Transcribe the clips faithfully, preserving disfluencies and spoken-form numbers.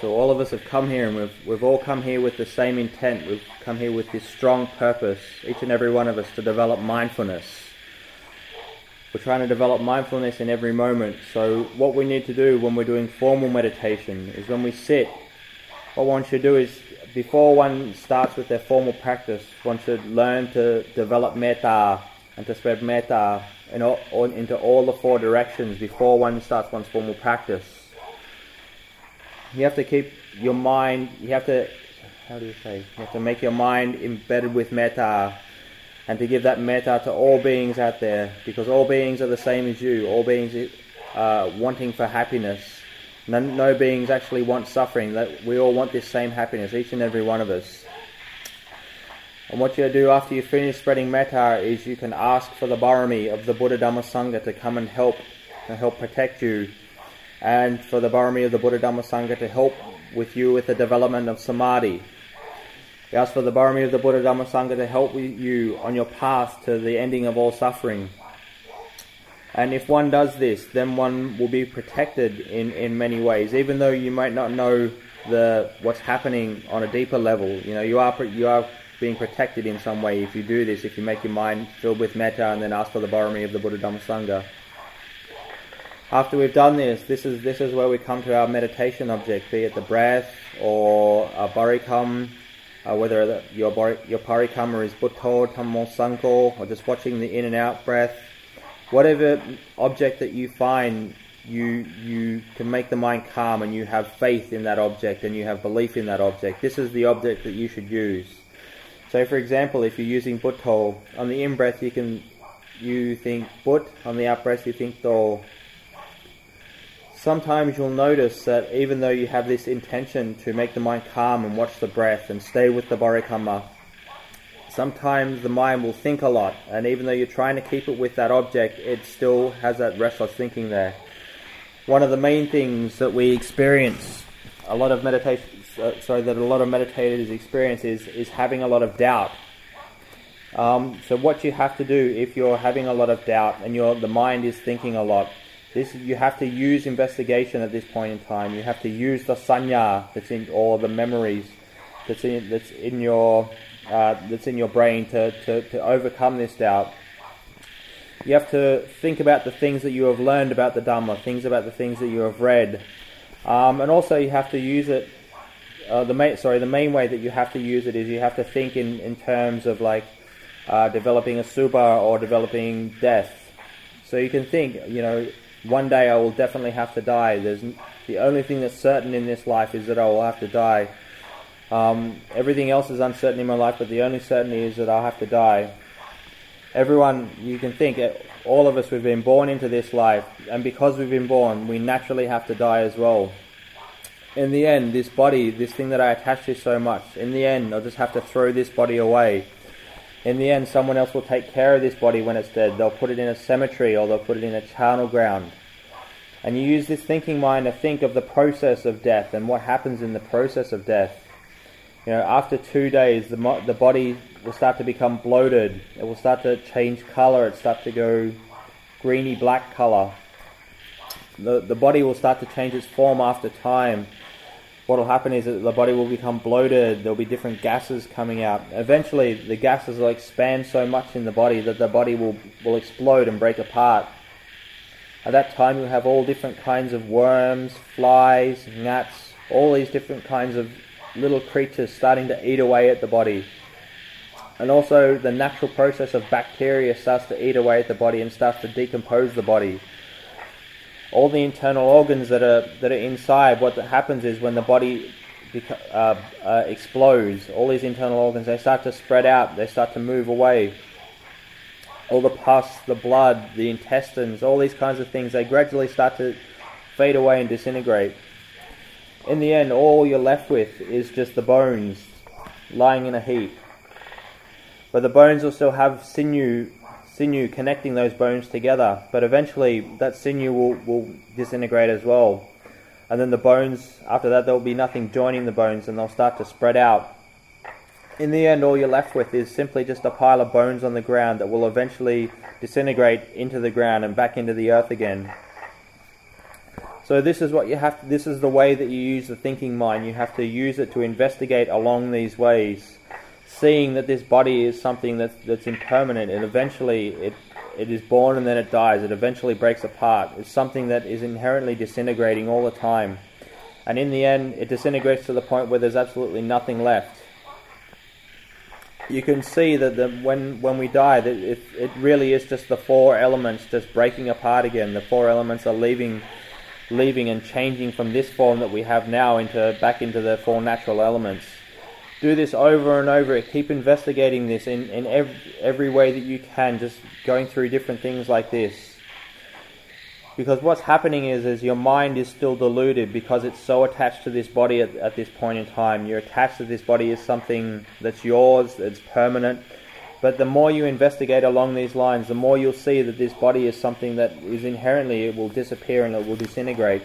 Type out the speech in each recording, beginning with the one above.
So all of us have come here, and we've, we've all come here with the same intent. We've come here with this strong purpose, each and every one of us, to develop mindfulness. We're trying to develop mindfulness in every moment. So what we need to do when we're doing formal meditation is when we sit, what one should do is, before one starts with their formal practice, one should learn to develop metta and to spread metta in all, all, into all the four directions before one starts one's formal practice. You have to keep your mind, you have to, how do you say, you have to make your mind embedded with metta, and to give that metta to all beings out there, because all beings are the same as you. All beings are wanting for happiness. No, no beings actually want suffering. That we all want this same happiness, each and every one of us. And what you do after you finish spreading metta is you can ask for the barami of the Buddha Dhamma Sangha to come and help, to help protect you, and for the barami of the Buddha Dhamma Sangha to help with you with the development of samadhi. You ask for the barami of the Buddha Dhamma Sangha to help you on your path to the ending of all suffering. And if one does this, then one will be protected in, in many ways, even though you might not know the what's happening on a deeper level. You know, you are you are being protected in some way if you do this, if you make your mind filled with metta and then ask for the barami of the Buddha Dhamma Sangha. After we've done this, this is this is where we come to our meditation object, be it the breath or a barikam, uh, whether the, your bar, your parikama is Butto, Dhammo, Sangho, or just watching the in and out breath. Whatever object that you find, you you can make the mind calm, and you have faith in that object, and you have belief in that object. This is the object that you should use. So, for example, if you're using Butto, on the in-breath you can you think But, on the out-breath you think Do. Sometimes you'll notice that even though you have this intention to make the mind calm and watch the breath and stay with the barikama, sometimes the mind will think a lot, and even though you're trying to keep it with that object, it still has that restless thinking there. One of the main things that we experience, a lot of meditation, sorry, that a lot of meditators experience is, is having a lot of doubt. Um, so what you have to do if you're having a lot of doubt and your the mind is thinking a lot, this you have to use investigation at this point in time. You have to use the sanya that's in, or the memories that's in that's in your uh, that's in your brain to, to, to overcome this doubt. You have to think about the things that you have learned about the Dhamma, things about the things that you have read, um, and also you have to use it. Uh, the main sorry the main way that you have to use it is you have to think in, in terms of like uh, developing a subha or developing death. So you can think, you know, one day I will definitely have to die. There's the only thing that's certain in this life is that I will have to die. Um, everything else is uncertain in my life, but the only certainty is that I'll have to die. Everyone, you can think, all of us, we've been born into this life, and because we've been born, we naturally have to die as well. In the end, this body, this thing that I attach to so much, in the end, I'll just have to throw this body away. In the end, someone else will take care of this body when it's dead. They'll put it in a cemetery, or they'll put it in a charnel ground. And you use this thinking mind to think of the process of death and what happens in the process of death. You know, after two days, the mo- the body will start to become bloated. It will start to change colour. It starts to go greeny black colour. The the body will start to change its form after time. What will happen is that the body will become bloated. There will be different gases coming out. Eventually, the gases will expand so much in the body that the body will, will explode and break apart. At that time, you'll have all different kinds of worms, flies, gnats, all these different kinds of little creatures starting to eat away at the body. And also, the natural process of bacteria starts to eat away at the body and starts to decompose the body. All the internal organs that are that are inside, what happens is when the body beca- uh, uh, explodes, all these internal organs, they start to spread out, they start to move away. All the pus, the blood, the intestines, all these kinds of things, they gradually start to fade away and disintegrate. In the end, all you're left with is just the bones lying in a heap. But the bones will still have sinew sinew connecting those bones together, but eventually that sinew will, will disintegrate as well, and then the bones, after that there will be nothing joining the bones, and they'll start to spread out. In the end, all you're left with is simply just a pile of bones on the ground that will eventually disintegrate into the ground and back into the earth again. So this is what you have to, this is the way that you use the thinking mind. You have to use it to investigate along these ways, seeing that this body is something that's, that's impermanent, and eventually it, it is born and then it dies. It eventually breaks apart. It's something that is inherently disintegrating all the time. And in the end, it disintegrates to the point where there's absolutely nothing left. You can see that the, when when we die, that it, it really is just the four elements just breaking apart again. The four elements are leaving leaving and changing from this form that we have now into back into the four natural elements. Do this over and over. Keep investigating this in, in every, every way that you can, just going through different things like this. Because what's happening is, is your mind is still deluded because it's so attached to this body at, at this point in time. You're attached to this body as something that's yours, that's permanent. But the more you investigate along these lines, the more you'll see that this body is something that is inherently, it will disappear and it will disintegrate.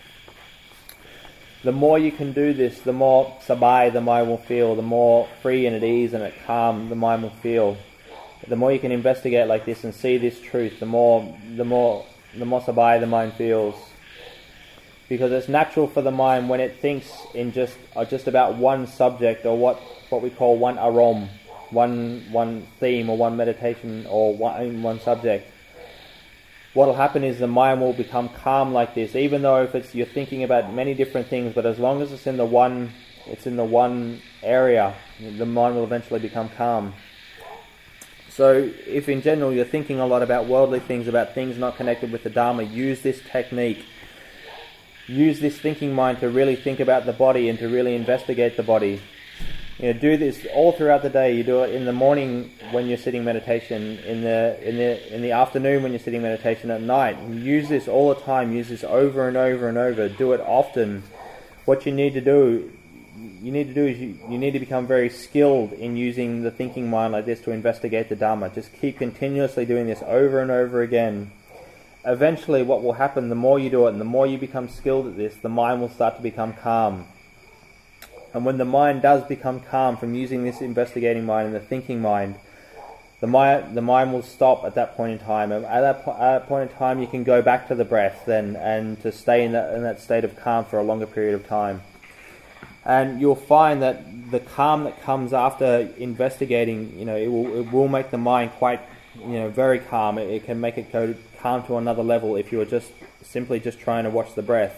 The more you can do this, the more sabai the mind will feel, the more free and at ease and at calm the mind will feel. The more you can investigate like this and see this truth, the more the more the more sabai the mind feels. Because it's natural for the mind when it thinks in just uh, just about one subject, or what, what we call one arom, one one theme or one meditation or one one subject. What will happen is the mind will become calm like this, even though if it's you're thinking about many different things, but as long as it's in the one it's in the one area, the mind will eventually become calm. So if in general you're thinking a lot about worldly things, about things not connected with the Dharma, use this technique. Use this thinking mind to really think about the body and to really investigate the body. You know, do this all throughout the day. You do it in the morning when you're sitting meditation, in the in the in the afternoon when you're sitting meditation, at night. Use this all the time. Use this over and over and over. Do it often. What you need to do, you need to do is you, you need to become very skilled in using the thinking mind like this to investigate the Dharma. Just keep continuously doing this over and over again. Eventually, what will happen, the more you do it and the more you become skilled at this, the mind will start to become calm. And when the mind does become calm from using this investigating mind and the thinking mind, the mind, the mind will stop at that point in time. And at that, po- at that point in time, you can go back to the breath then and to stay in that, in that state of calm for a longer period of time. And you'll find that the calm that comes after investigating, you know, it will it will make the mind quite, you know, very calm. It, it can make it go calm to another level if you are just simply just trying to watch the breath.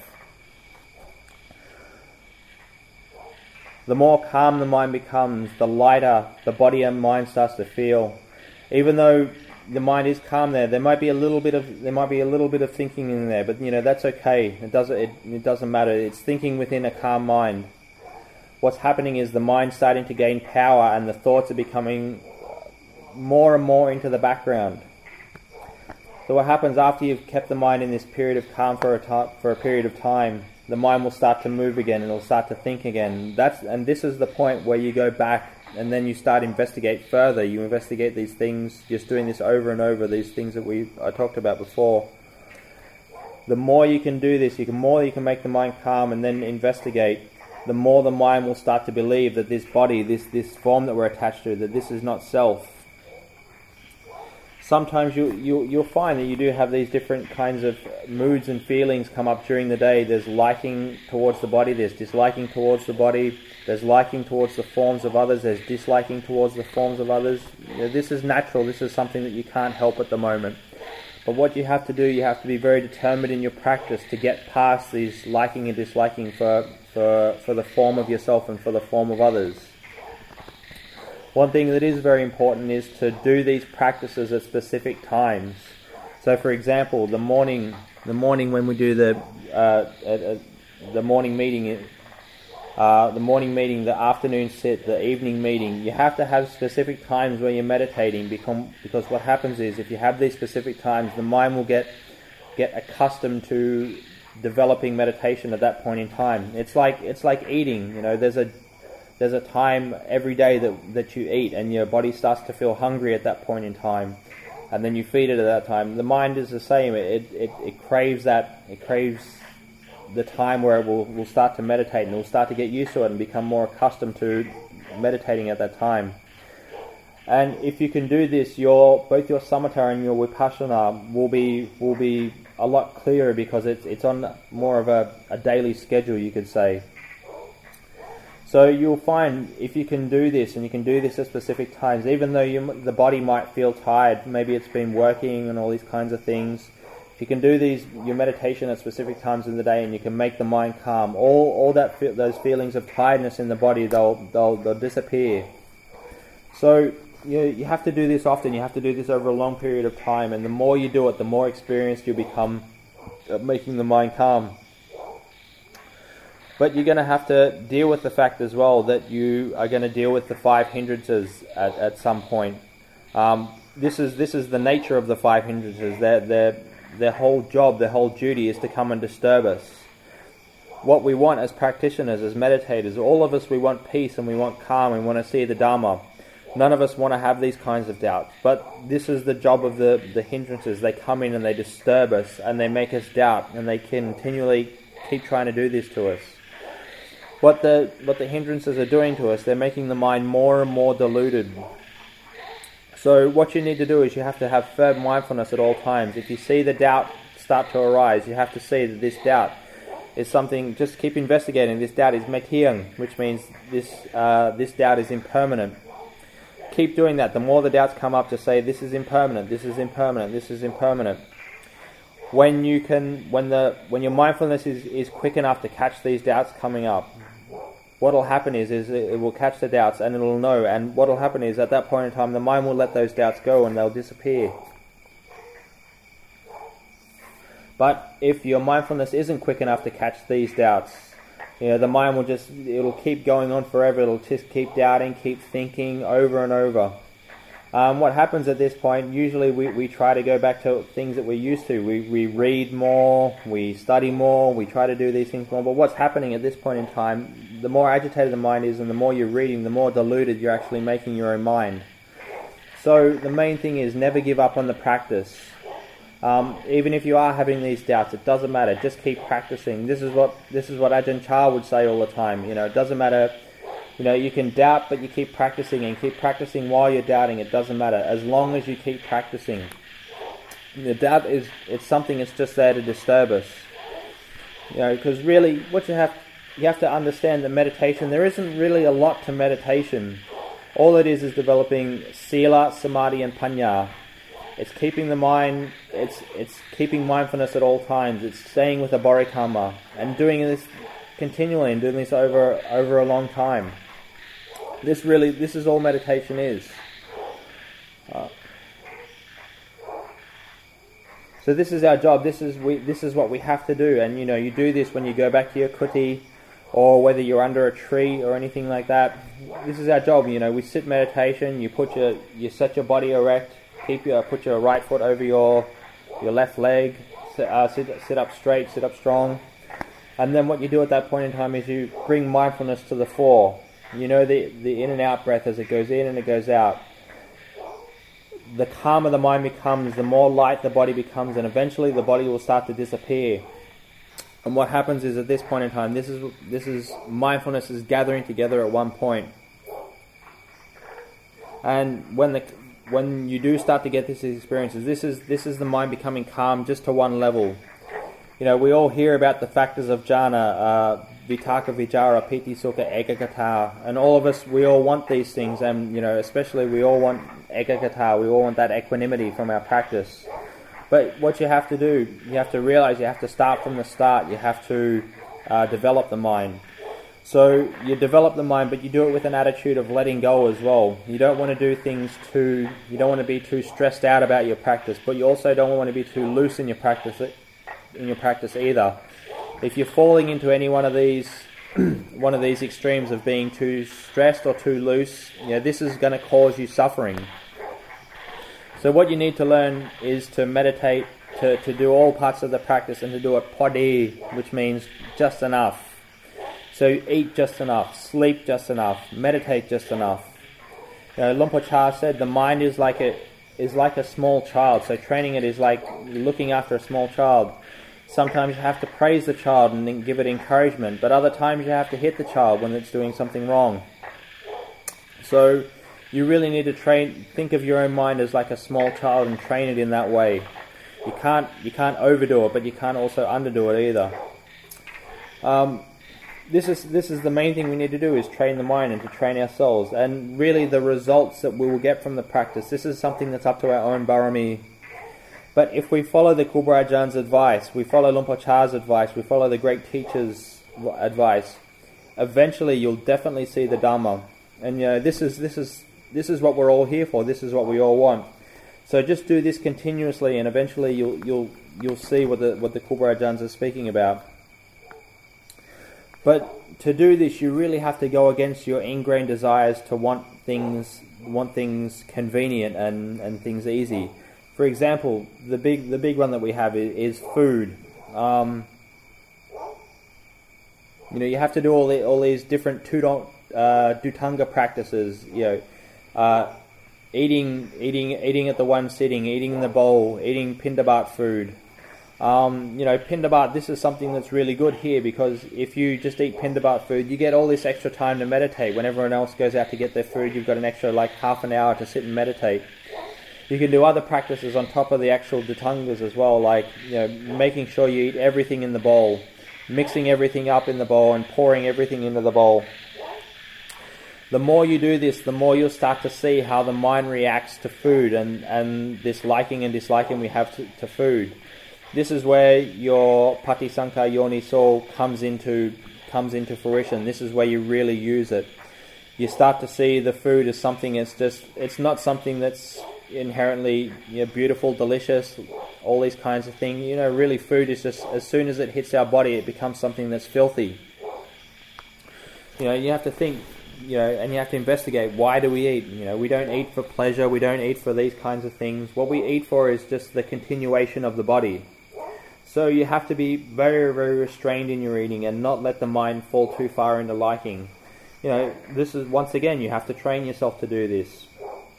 The more calm the mind becomes, the lighter the body and mind starts to feel. Even though the mind is calm there, there might be a little bit of there might be a little bit of thinking in there, but you know that's okay. It doesn't it, it doesn't matter. It's thinking within a calm mind. What's happening is the mind starting to gain power, and the thoughts are becoming more and more into the background. So what happens after you've kept the mind in this period of calm for a ta- for a period of time? The mind will start to move again and it'll start to think again. That's and this is the point where you go back and then you start to investigate further. You investigate these things, just doing this over and over, these things that we I talked about before. The more you can do this, you can more you can make the mind calm and then investigate, the more the mind will start to believe that this body, this, this form that we're attached to, that this is not self. Sometimes you, you, you'll find that you do have these different kinds of moods and feelings come up during the day. There's liking towards the body, there's disliking towards the body, there's liking towards the forms of others, there's disliking towards the forms of others. You know, this is natural, this is something that you can't help at the moment. But what you have to do, you have to be very determined in your practice to get past these liking and disliking for, for, for the form of yourself and for the form of others. One thing that is very important is to do these practices at specific times. So, for example, the morning, the morning when we do the uh, at, at the morning meeting, uh, the morning meeting, the afternoon sit, the evening meeting, you have to have specific times where you're meditating. Because because what happens is, if you have these specific times, the mind will get get accustomed to developing meditation at that point in time. It's like it's like eating. You know, there's a There's a time every day that, that you eat and your body starts to feel hungry at that point in time, and then you feed it at that time. The mind is the same. It it, it craves that. It craves the time where it will, will start to meditate, and it will start to get used to it and become more accustomed to meditating at that time. And if you can do this, your both your samatha and your vipassana will be will be a lot clearer because it's it's on more of a, a daily schedule, you could say. So you'll find if you can do this, and you can do this at specific times, even though you, the body might feel tired, maybe it's been working and all these kinds of things. If you can do these, your meditation at specific times in the day, and you can make the mind calm, all all that those feelings of tiredness in the body, they'll they'll, they'll disappear. So you you have to do this often. You have to do this over a long period of time, and the more you do it, the more experienced you become at making the mind calm. But you're going to have to deal with the fact as well that you are going to deal with the five hindrances at, at some point. Um, this is this is the nature of the five hindrances. Their their their whole job, their whole duty is to come and disturb us. What we want as practitioners, as meditators, all of us, we want peace and we want calm. We want to see the Dharma. None of us want to have these kinds of doubts. But this is the job of the the hindrances. They come in and they disturb us and they make us doubt, and they continually keep trying to do this to us. What the what the hindrances are doing to us, they're making the mind more and more deluded. So what you need to do is you have to have firm mindfulness at all times. If you see the doubt start to arise, you have to see that this doubt is something. Just keep investigating. This doubt is metiang, which means this uh, this doubt is impermanent. Keep doing that. The more the doubts come up, to say this is impermanent, this is impermanent, this is impermanent. When you can, when the when your mindfulness is, is quick enough to catch these doubts coming up, what will happen is is it will catch the doubts and it will know. And what will happen is at that point in time, the mind will let those doubts go and they'll disappear. But if your mindfulness isn't quick enough to catch these doubts, you know, the mind will just it'll keep going on forever. It'll just keep doubting, keep thinking over and over. Um, what happens at this point, usually we, we try to go back to things that we're used to. We we read more, we study more, we try to do these things more. But what's happening at this point in time, the more agitated the mind is and the more you're reading, the more deluded you're actually making your own mind. So the main thing is never give up on the practice. Um, even if you are having these doubts, it doesn't matter. Just keep practicing. This is what this is what Ajahn Chah would say all the time. You know, it doesn't matter. You know, you can doubt, but you keep practicing, and keep practicing while you're doubting. It doesn't matter, as long as you keep practicing. The doubt is, it's something that's just there to disturb us. You know, because really, what you have, you have to understand that meditation, there isn't really a lot to meditation. All it is is developing sila, samadhi, and panya. It's keeping the mind, it's it's keeping mindfulness at all times. It's staying with the bodhikama, and doing this continually, and doing this over over a long time. This really, this is all meditation is. Uh, so this is our job. This is we. This is what we have to do. And you know, you do this when you go back to your kuti, or whether you're under a tree or anything like that. This is our job. You know, we sit meditation. You put your, you set your body erect. Keep your, put your right foot over your, your left leg. Sit, uh, sit, sit up straight. Sit up strong. And then what you do at that point in time is you bring mindfulness to the fore. You know the, the in and out breath as it goes in and it goes out. The calmer the mind becomes, the more light the body becomes, and eventually the body will start to disappear. And what happens is at this point in time, this is this is mindfulness is gathering together at one point. And when the when you do start to get these experiences, this is this is the mind becoming calm just to one level. You know, we all hear about the factors of jhana, uh, vitaka, vichara, piti, sukha, ekagata, and all of us, we all want these things, and you know, especially we all want ekagata, we all want that equanimity from our practice. But what you have to do, you have to realize you have to start from the start. You have to uh, develop the mind. So you develop the mind, but you do it with an attitude of letting go as well. You don't want to do things too, you don't want to be too stressed out about your practice, but you also don't want to be too loose in your practice. in your practice either. If you're falling into any one of these one of these extremes of being too stressed or too loose, you know, this is going to cause you suffering. So what you need to learn is to meditate, to, to do all parts of the practice, and to do it podi, which means just enough. So eat just enough, sleep just enough, meditate just enough. You know, Luang Por Chah said the mind is like a is like a small child. So training it is like looking after a small child. Sometimes you have to praise the child and then give it encouragement, but other times you have to hit the child when it's doing something wrong. So you really need to train, think of your own mind as like a small child and train it in that way. You can't you can't overdo it, but you can't also underdo it either. Um, this is this is the main thing we need to do, is train the mind and to train our souls. And really the results that we will get from the practice, this is something that's up to our own barami. But if we follow the Kruba Ajahns advice, we follow Luang Por Chah's advice, we follow the great teachers' advice, eventually you'll definitely see the Dhamma. And you know, this is this is this is what we're all here for. This is what we all want. So just do this continuously, and eventually you'll you'll you'll see what the what the Kruba Ajahns are speaking about. But to do this, you really have to go against your ingrained desires to want things want things convenient and, and things easy. For example, the big the big one that we have is, is food. Um, you know, you have to do all the, all these different tudong, uh, Dhutanga practices. You know, uh, eating eating eating at the one sitting, eating in the bowl, eating pindabat food. Um, you know, pindabat, this is something that's really good here, because if you just eat pindabat food, you get all this extra time to meditate. When everyone else goes out to get their food, you've got an extra like half an hour to sit and meditate. You can do other practices on top of the actual Dhutangas as well, like, you know, making sure you eat everything in the bowl, mixing everything up in the bowl and pouring everything into the bowl. The more you do this, the more you'll start to see how the mind reacts to food and, and this liking and disliking we have to, to food. This is where your Patisankha Yoniso comes into comes into fruition. This is where you really use it. You start to see the food as something that's just, it's not something that's inherently, you know, beautiful, delicious, all these kinds of things. You know, really food is just, as soon as it hits our body, it becomes something that's filthy. You know, you have to think, you know, and you have to investigate, why do we eat? You know, we don't eat for pleasure, we don't eat for these kinds of things. What we eat for is just the continuation of the body. So you have to be very, very restrained in your eating and not let the mind fall too far into liking. You know, this is, once again, you have to train yourself to do this.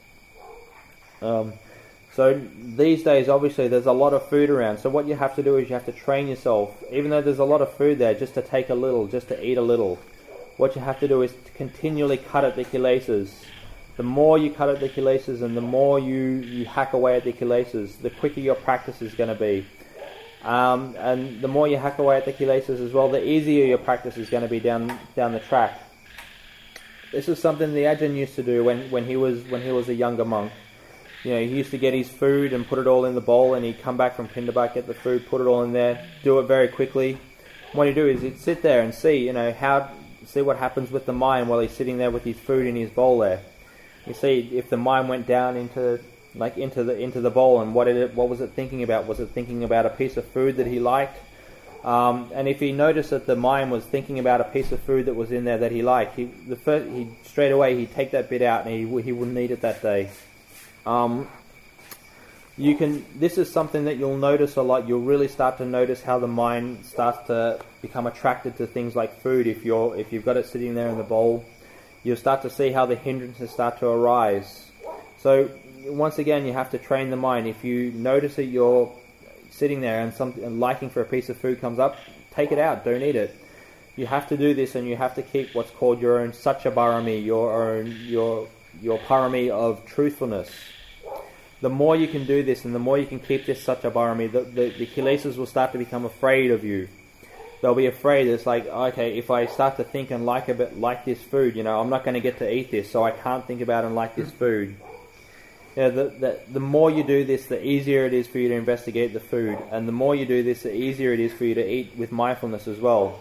Um, so these days, obviously, there's a lot of food around. So what you have to do is you have to train yourself, even though there's a lot of food there, just to take a little, just to eat a little. What you have to do is to continually cut at the kilesas. The more you cut at the kilesas and the more you, you hack away at the kilesas, the quicker your practice is going to be. Um, and the more you hack away at the kilesas as well, the easier your practice is going to be down down the track. This is something the Ajahn used to do when, when he was when he was a younger monk. You know, he used to get his food and put it all in the bowl, and he'd come back from Pindabat, get the food, put it all in there, do it very quickly. What he'd do is he'd sit there and see, you know, how see what happens with the mind while he's sitting there with his food in his bowl there. You see if the mind went down into like into the into the bowl, and what did it what was it thinking about? Was it thinking about a piece of food that he liked? Um, and if he noticed that the mind was thinking about a piece of food that was in there that he liked, he the first he straight away he'd take that bit out and he he wouldn't eat it that day. Um, you can. This is something that you'll notice a lot. You'll really start to notice how the mind starts to become attracted to things like food. If you're if you've got it sitting there in the bowl, you'll start to see how the hindrances start to arise. So once again, you have to train the mind. If you notice that you're sitting there and some and liking for a piece of food comes up, take it out. Don't eat it. You have to do this, and you have to keep what's called your own Satya Barami, your own your your parami of truthfulness. The more you can do this, and the more you can keep this Satya Barami, the, the, the kilesas will start to become afraid of you. They'll be afraid. It's like, okay, if I start to think and like a bit like this food, you know, I'm not going to get to eat this, so I can't think about and like this food. You know, the, the, the more you do this, the easier it is for you to investigate the food. And the more you do this, the easier it is for you to eat with mindfulness as well.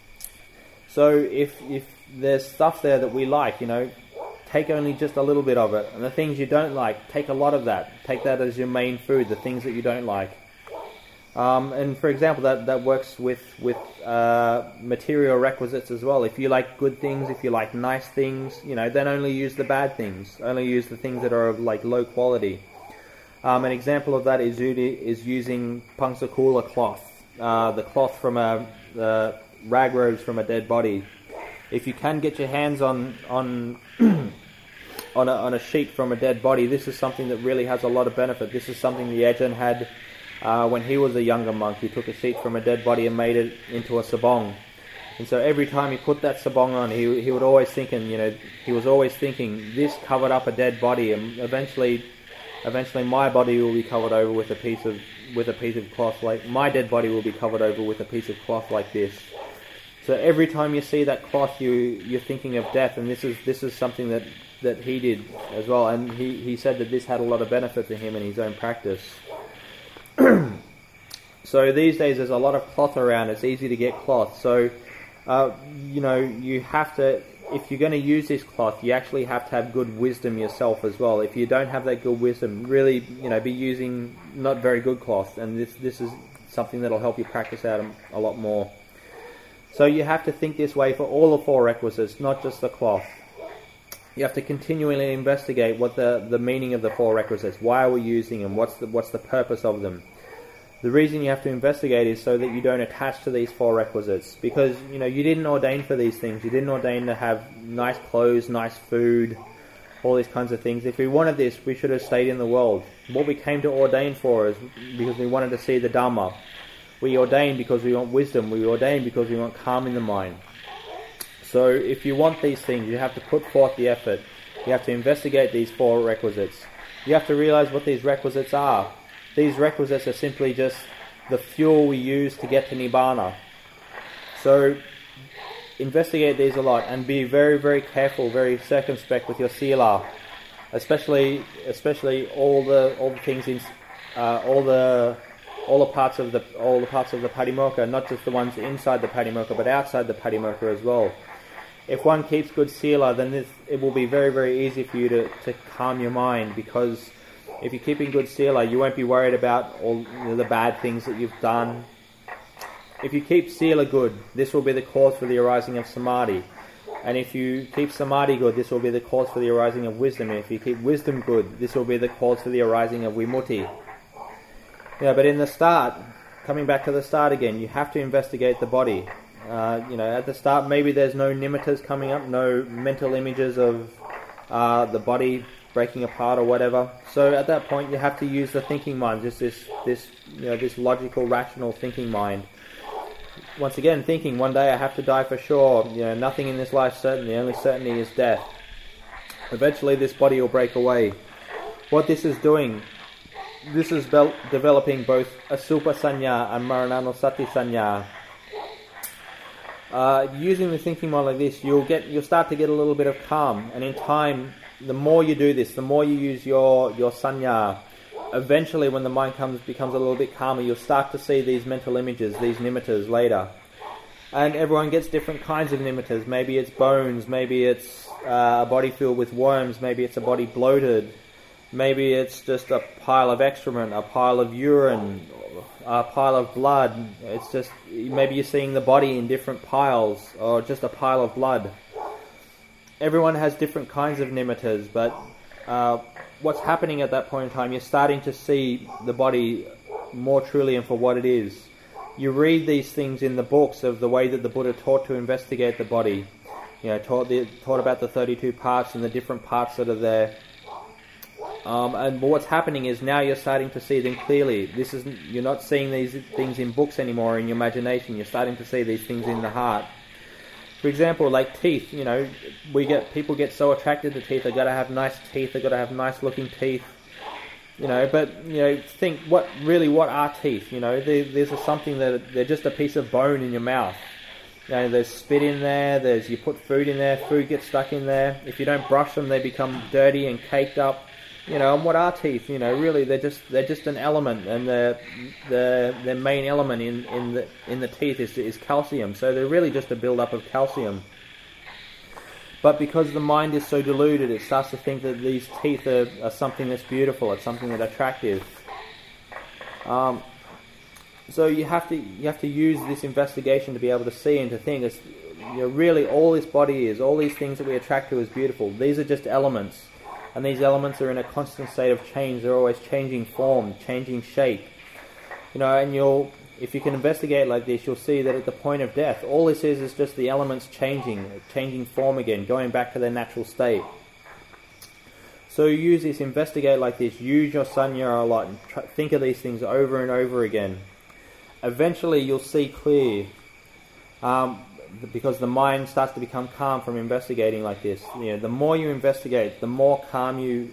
So if if there's stuff there that we like, you know, take only just a little bit of it. And the things you don't like, take a lot of that. Take that as your main food, the things that you don't like. Um, and for example, that, that works with, with uh, material requisites as well. If you like good things, if you like nice things, you know, then only use the bad things. Only use the things that are of like low quality. Um, an example of that is, is using pangsakula cloth. Uh, the cloth from a, the rag robes from a dead body. If you can get your hands on on on, a, on a sheet from a dead body, this is something that really has a lot of benefit. This is something the Ajahn had uh, when he was a younger monk. He took a sheet from a dead body and made it into a sabong. And so every time he put that sabong on, he he would always thinking, you know, he was always thinking, this covered up a dead body, and eventually eventually my body will be covered over with a piece of with a piece of cloth like my dead body will be covered over with a piece of cloth like this. So every time you see that cloth, you you're thinking of death, and this is this is something that, that he did as well, and he, he said that this had a lot of benefit for him in his own practice. So these days there's a lot of cloth around. It's easy to get cloth. So uh, you know you have to, if you're going to use this cloth, you actually have to have good wisdom yourself as well. If you don't have that good wisdom, really, you know, be using not very good cloth, and this this is something that'll help you practice out a lot more. So you have to think this way for all the four requisites, not just the cloth. You have to continually investigate what the, the meaning of the four requisites. Why are we using them? What's the what's the purpose of them? The reason you have to investigate is so that you don't attach to these four requisites. Because, you know, you didn't ordain for these things. You didn't ordain to have nice clothes, nice food, all these kinds of things. If we wanted this, we should have stayed in the world. What we came to ordain for is because we wanted to see the Dhamma. We ordain because we want wisdom. We ordain because we want calm in the mind. So if you want these things, you have to put forth the effort. You have to investigate these four requisites. You have to realize what these requisites are. These requisites are simply just the fuel we use to get to Nibbana. So investigate these a lot and be very, very careful, very circumspect with your sila, especially, especially all the all the things in uh, all the all the parts of the all the parts of the Patimokkha, not just the ones inside the Patimokkha, but outside the Patimokkha as well. If one keeps good sila, then this, it will be very, very easy for you to, to calm your mind, because if you're keeping good sila, you won't be worried about all you know, the bad things that you've done. If you keep sila good, this will be the cause for the arising of samadhi. And if you keep samadhi good, this will be the cause for the arising of wisdom. And if you keep wisdom good, this will be the cause for the arising of vimutti. Yeah, but in the start, coming back to the start again, you have to investigate the body. Uh, you know, at the start, maybe there's no nimittas coming up, no mental images of uh, the body breaking apart or whatever. So at that point, you have to use the thinking mind, just this, this, you know, this logical, rational thinking mind. Once again, thinking, one day I have to die for sure. You know, nothing in this life certain. The only certainty is death. Eventually, this body will break away. What this is doing, this is be- developing both Asupa Sanya and Marananusati Sanya. Uh, using the thinking mind like this, you'll get, you'll start to get a little bit of calm, and in time, the more you do this, the more you use your, your sanya, eventually when the mind comes becomes a little bit calmer, you'll start to see these mental images, these nimittas later. And everyone gets different kinds of nimittas. Maybe it's bones, maybe it's uh, a body filled with worms, maybe it's a body bloated, maybe it's just a pile of excrement, a pile of urine, a pile of blood. It's just, maybe you're seeing the body in different piles, or just a pile of blood. Everyone has different kinds of nimittas, but uh, what's happening at that point in time, you're starting to see the body more truly and for what it is. You read these things in the books of the way that the Buddha taught to investigate the body. You know, taught, the, taught about the thirty-two parts and the different parts that are there. Um, and what's happening is now you're starting to see them clearly. This isn't, you're not seeing these things in books anymore in your imagination. You're starting to see these things in the heart. For example, like teeth, you know, we get people get so attracted to teeth. They've got to have nice teeth. They've got to have nice looking teeth. You know, but you know, think what really what are teeth? You know, they, there's a, something that they're just a piece of bone in your mouth. You know, there's spit in there. There's you put food in there. Food gets stuck in there. If you don't brush them, they become dirty and caked up. You know, and what are teeth? You know, really, they're just they're just an element, and the the the main element in, in the in the teeth is is calcium. So they're really just a build up of calcium. But because the mind is so deluded, it starts to think that these teeth are, are something that's beautiful. It's something that's attractive. Um, so you have to you have to use this investigation to be able to see and to think. It's, you know, really all this body is, all these things that we attract to is beautiful. These are just elements. And these elements are in a constant state of change. They're always changing form, changing shape. You know, and you'll, if you can investigate like this, you'll see that at the point of death, all this is is just the elements changing, changing form again, going back to their natural state. So use this, investigate like this, use your sanya a lot, and try, think of these things over and over again. Eventually you'll see clear. Um, because the mind starts to become calm from investigating like this. You know, the more you investigate, the more calm you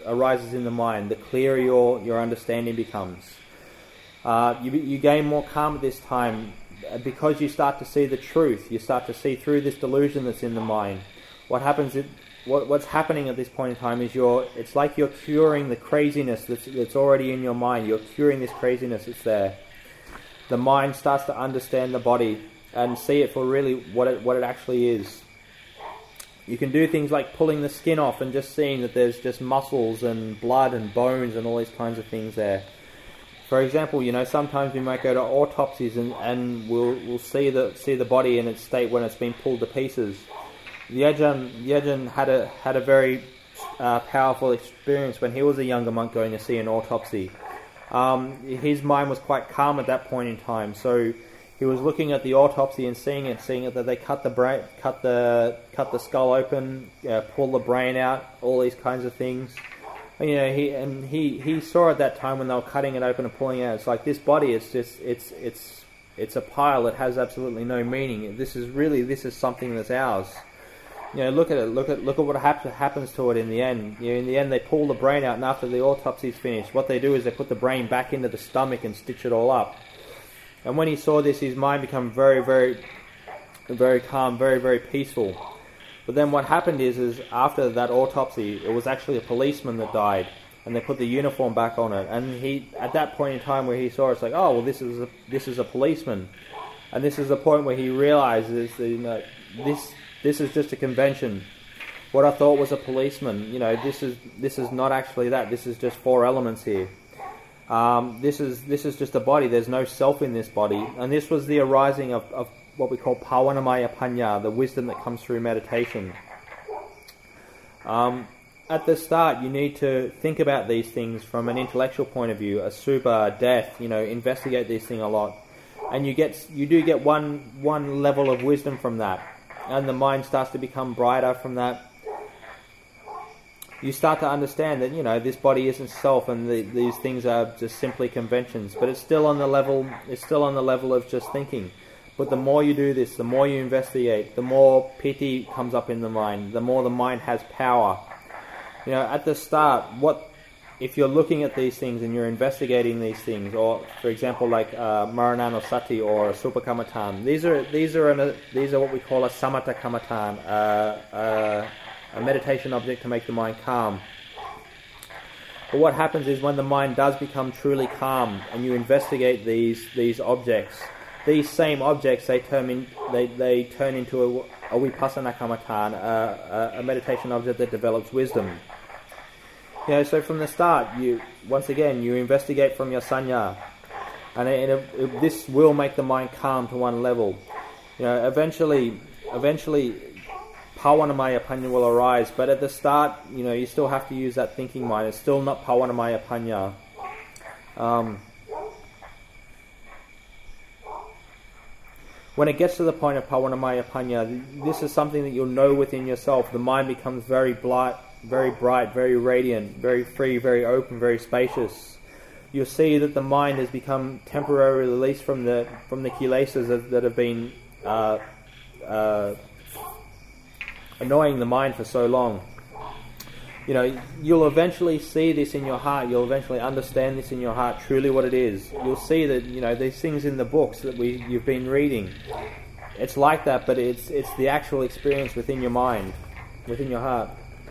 arises in the mind, the clearer your, your understanding becomes. Uh, you, you gain more calm at this time because you start to see the truth. You start to see through this delusion that's in the mind. What happens? It, what, what's happening at this point in time is you're. It's like you're curing the craziness that's, that's already in your mind. You're curing this craziness that's there. The mind starts to understand the body and see it for really what it what it actually is. You can do things like pulling the skin off and just seeing that there's just muscles and blood and bones and all these kinds of things there. For example, you know, sometimes we might go to autopsies and, and we'll we'll see the see the body in its state when it's been pulled to pieces. Yejun Yejun had a had a very uh, powerful experience when he was a younger monk going to see an autopsy. Um, his mind was quite calm at that point in time, so he was looking at the autopsy and seeing it, seeing it that they cut the brain, cut the cut the skull open, uh, pull the brain out, all these kinds of things. And, you know, he and he, he saw at that time when they were cutting it open and pulling it out. It's like this body. It's just it's it's it's a pile. It has absolutely no meaning. This is really this is something that's ours. You know, look at it. Look at look at what happens happens to it in the end. You know, in the end, they pull the brain out, and after the autopsy's finished, what they do is they put the brain back into the stomach and stitch it all up. And when he saw this, his mind became very, very, very calm, very, very peaceful. But then what happened is, is after that autopsy, it was actually a policeman that died, and they put the uniform back on it. And he, at that point in time, where he saw it, it's like, oh, well, this is a, this is a policeman, and this is the point where he realizes that, you know, this this is just a convention. What I thought was a policeman, you know, this is this is not actually that. This is just four elements here. Um, this is this is just a body. There's no self in this body, and this was the arising of, of what we call Pawanamaya Panya, the wisdom that comes through meditation. Um, at the start, you need to think about these things from an intellectual point of view, asubha, death. You know, investigate these things a lot, and you get you do get one one level of wisdom from that, and the mind starts to become brighter from that. You start to understand that, you know, this body isn't self, and the, these things are just simply conventions. But it's still on the level. It's still on the level of just thinking. But the more you do this, the more you investigate, the more piti comes up in the mind. The more the mind has power. You know, at the start, what if you're looking at these things and you're investigating these things, or for example, like uh, Marananasati or Supakamatam. These are these are an, these are what we call a samatha kamatan. Uh, uh, a meditation object to make the mind calm. But what happens is when the mind does become truly calm and you investigate these these objects, these same objects they turn in, they, they turn into a, a vipassana kamatan, a, a, a meditation object that develops wisdom. You know, so from the start, you once again you investigate from your sanya, and, it, it, it, this will make the mind calm to one level. You know, eventually, eventually. Pawanamaya Panya will arise, but at the start, you know, you still have to use that thinking mind. It's still not Pawanamaya Panya. Um, when it gets to the point of Pawanamaya Panya, this is something that you'll know within yourself. The mind becomes very bright, very bright, very radiant, very free, very open, very spacious. You'll see that the mind has become temporarily released from the from the kilesas that, that have been uh, uh, annoying the mind for so long. You know, you'll eventually see this in your heart. You'll eventually understand this in your heart, truly what it is. You'll see that, you know, these things in the books that we you've been reading, it's like that, but it's it's the actual experience within your mind, within your heart.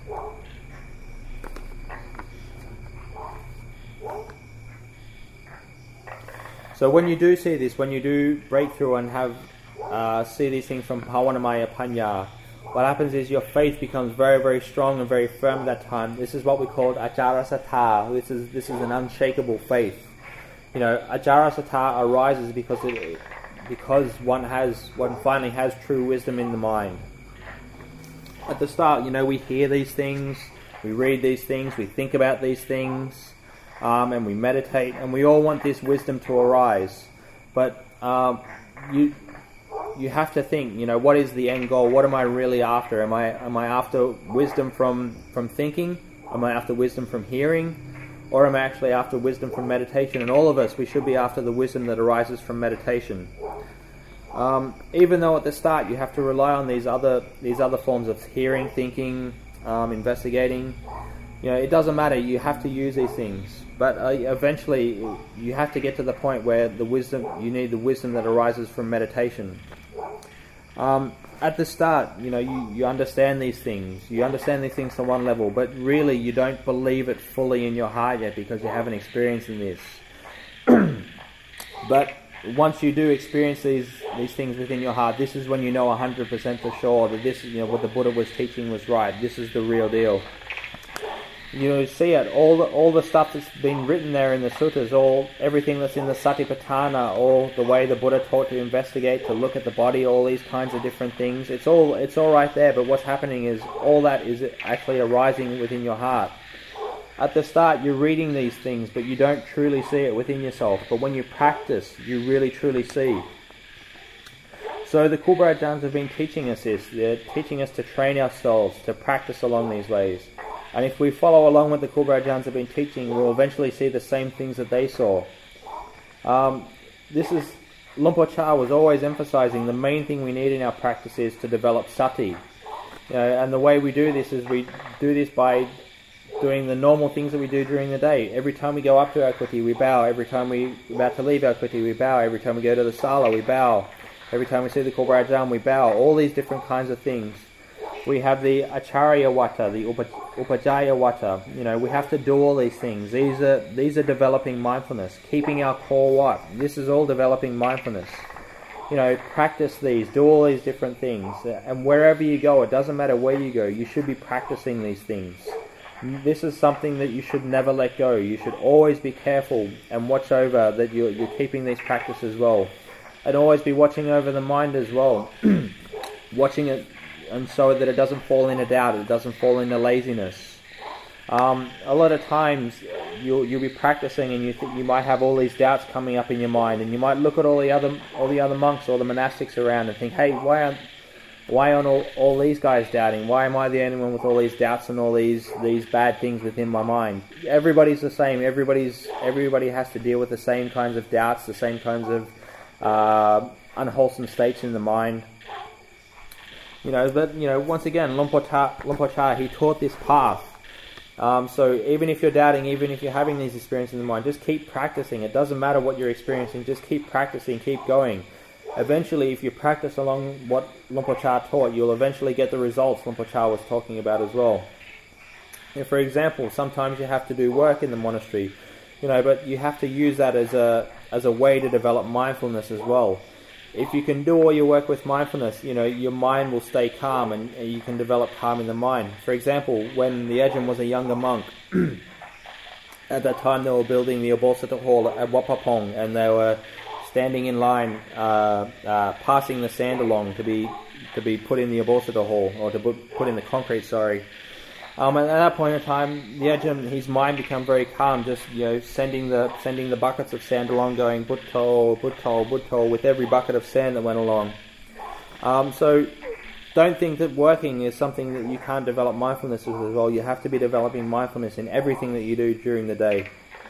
So when you do see this, when you do break through and have uh, see these things from Pawanamaya Panya, what happens is your faith becomes very, very strong and very firm at that time. This is what we call Ajara Sattha. This is this is an unshakable faith. You know, Ajara Sattha arises because it, because one has one finally has true wisdom in the mind. At the start, you know, we hear these things, we read these things, we think about these things, um, and we meditate, and we all want this wisdom to arise. But um, you. You have to think, you know, what is the end goal? What am I really after? Am I am I after wisdom from, from thinking? Am I after wisdom from hearing? Or am I actually after wisdom from meditation? And all of us, we should be after the wisdom that arises from meditation. Um, even though at the start you have to rely on these other these other forms of hearing, thinking, um, investigating. You know, it doesn't matter. You have to use these things, but uh, eventually you have to get to the point where the wisdom you need the wisdom that arises from meditation. Um, at the start, you know, you, you understand these things. You understand these things to one level, but really you don't believe it fully in your heart yet because you haven't experienced this. But once you do experience these these things within your heart, this is when you know one hundred percent for sure that this, you know, what the Buddha was teaching was right. This is the real deal. You know, see it, all the, all the stuff that's been written there in the suttas, all everything that's in the Satipatthana, all the way the Buddha taught to investigate, to look at the body, all these kinds of different things. It's all it's all right there, but what's happening is all that is actually arising within your heart. At the start, you're reading these things, but you don't truly see it within yourself. But when you practice, you really truly see. So the Kruba Ajahns have been teaching us this. They're teaching us to train ourselves, to practice along these ways. And if we follow along what the Kruba Ajahns have been teaching, we'll eventually see the same things that they saw. Um, this is, Luang Por Chah was always emphasizing the main thing we need in our practice is to develop sati. You know, and the way we do this is we do this by doing the normal things that we do during the day. Every time we go up to our kuti, we bow. Every time we're about to leave our kuti, we bow. Every time we go to the sala, we bow. Every time we see the Kruba Ajahn, we bow. All these different kinds of things. We have the Acharya Vata, the Upa, Upajaya Vata. You know, we have to do all these things. These are these are developing mindfulness. Keeping our core what? This is all developing mindfulness. You know, practice these. Do all these different things. And wherever you go, it doesn't matter where you go, you should be practicing these things. This is something that you should never let go. You should always be careful and watch over that you're, you're keeping these practices well. And always be watching over the mind as well. Watching it, and so that it doesn't fall into doubt, it doesn't fall into laziness. Um, a lot of times you'll you'll be practicing and you think you might have all these doubts coming up in your mind, and you might look at all the other all the other monks, all the monastics around, and think, hey, why aren't why aren't all, all these guys doubting? Why am I the only one with all these doubts and all these these bad things within my mind? Everybody's the same. Everybody's everybody has to deal with the same kinds of doubts, the same kinds of uh, unwholesome states in the mind. You know, but, you know, once again, Luang Por Chah, Luang Por Chah, he taught this path. Um, so even if you're doubting, even if you're having these experiences in the mind, just keep practicing. It doesn't matter what you're experiencing, just keep practicing, keep going. Eventually, if you practice along what Luang Por Chah taught, you'll eventually get the results Luang Por Chah was talking about as well. You know, for example, sometimes you have to do work in the monastery, you know, but you have to use that as a as a way to develop mindfulness as well. If you can do all your work with mindfulness, you know, your mind will stay calm and, and you can develop calm in the mind. For example, when the Ajahn was a younger monk, at that time they were building the Abosita Hall at Wat Pah Pong, and they were standing in line, uh, uh, passing the sand along to be to be put in the Abosita Hall, or to put in the concrete, sorry. Um, and at that point in time, the Ajahn, his mind became very calm, just, you know, sending the sending the buckets of sand along, going Butto, Butto, Butto, with every bucket of sand that went along. Um, so, don't think that working is something that you can't develop mindfulness with as well. You have to be developing mindfulness in everything that you do during the day.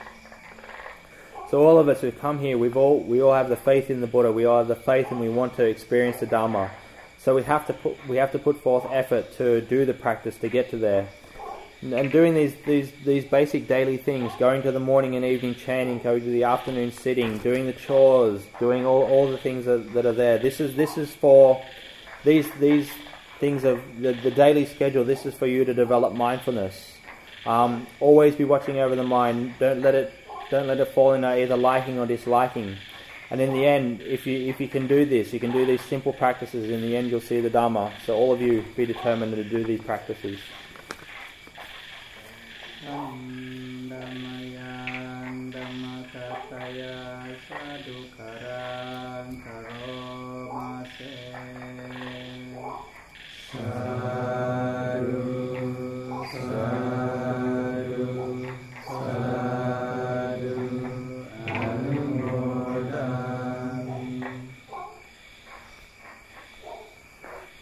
So all of us who come here, we've all we all have the faith in the Buddha. We all have the faith, and we want to experience the Dhamma. So we have to put we have to put forth effort to do the practice to get to there. And doing these, these, these basic daily things, going to the morning and evening chanting, going to the afternoon sitting, doing the chores, doing all, all the things that, that are there. This is this is for these these things of the, the daily schedule. This is for you to develop mindfulness. Um, always be watching over the mind. Don't let it don't let it fall into either liking or disliking. And in the end, if you if you can do this, you can do these simple practices, in the end you'll see the Dhamma. So all of you be determined to do these practices. Um.